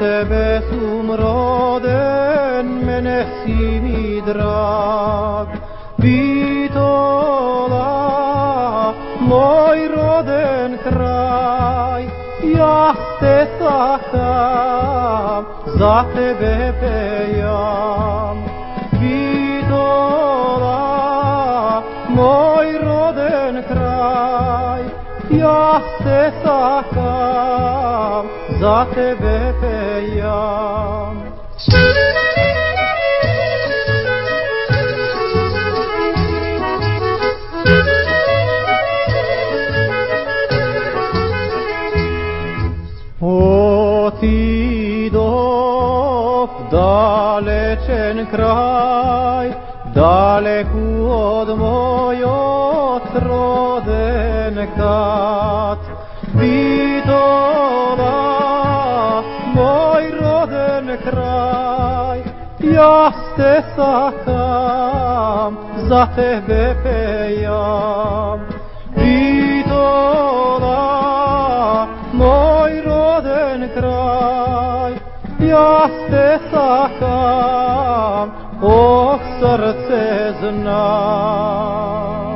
tebe sum roden mene si mi drag. Bitola, moj roden kraj, ja te sakam, za tebe pejam. Bitola, moj roden kraj, ja te sakam, za tebe pejam. Otidoh dalečen kraj, daleku od mojot rodenkat. Bitola, moj roden kraj, ja te sakam, za tebe pejam. Bitola, moj roden kraj, ja te sakam, oh srce znam.